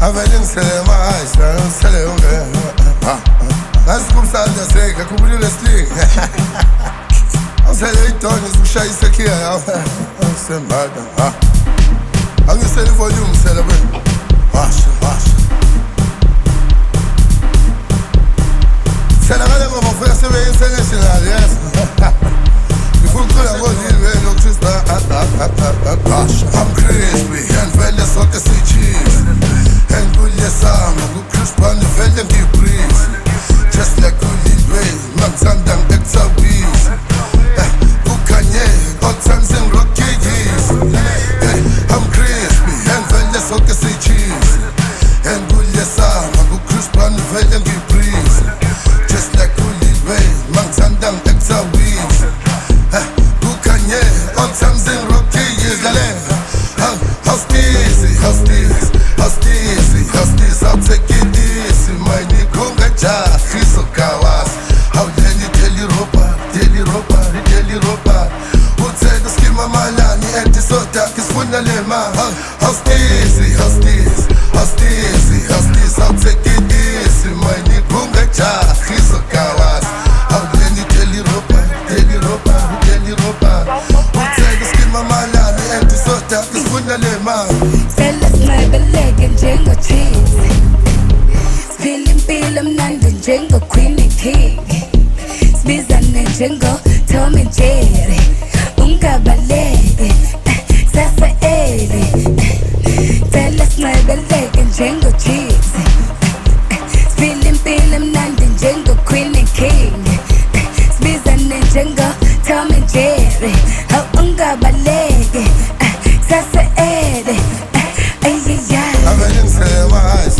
Avelin mais, mas como sabe da seca, cobriu o sling. Os eleitores, puxa isso aqui, sem barda. Alguém se ele volume, celebrate. Baixa. Se la gana como fue a ser bien internacional, yes. Mi futuro voy a ir, no crispa. I'm crispy, and velha só que se cheese. And good yes, I'm a good crisp on the velha give breeze. Just like good way, man, sandang extra bees. Good kanye, all times in rocky G's. I'm crispy, and velha só que se cheese. And good yes, I'm a good crisp on the velha give breeze. Just like good way, man, sandang extra bees. Good kanye, all times in rocky G's. How's this? I'll take it easy, my nigga, gacha, fiso kawas. How deli ropa. Who said the schema malani and the sota is fundalema. How's this? I'll take it easy, my nigga, gacha, fiso kawas. How deli ropa. Who said the schema malani and the sota is fundalema. Njengo cheese Spilling mnandi njengo Queen and King Sibizane njengo Tom and Jerry Ungabaleke Sasa eli Tell us nabeleke njengo cheese Spilling mnandi njengo Queen and King Sibizane njengo Tom and Jerry Ungabaleke Sasa eli Avelin mais,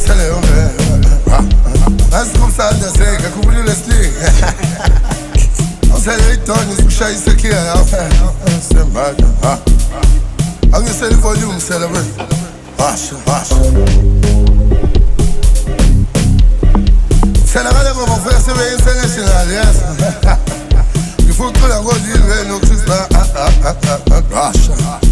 mas como sabe da seca, cobriu o sling. Os eleitores, puxa isso aqui, sem barda. Alguém se ele volume, celebrate. Baixa. Se la gana como fue a ser bien internacional, yes. Mi futuro, I'm going to ir, no crispa. Baixa.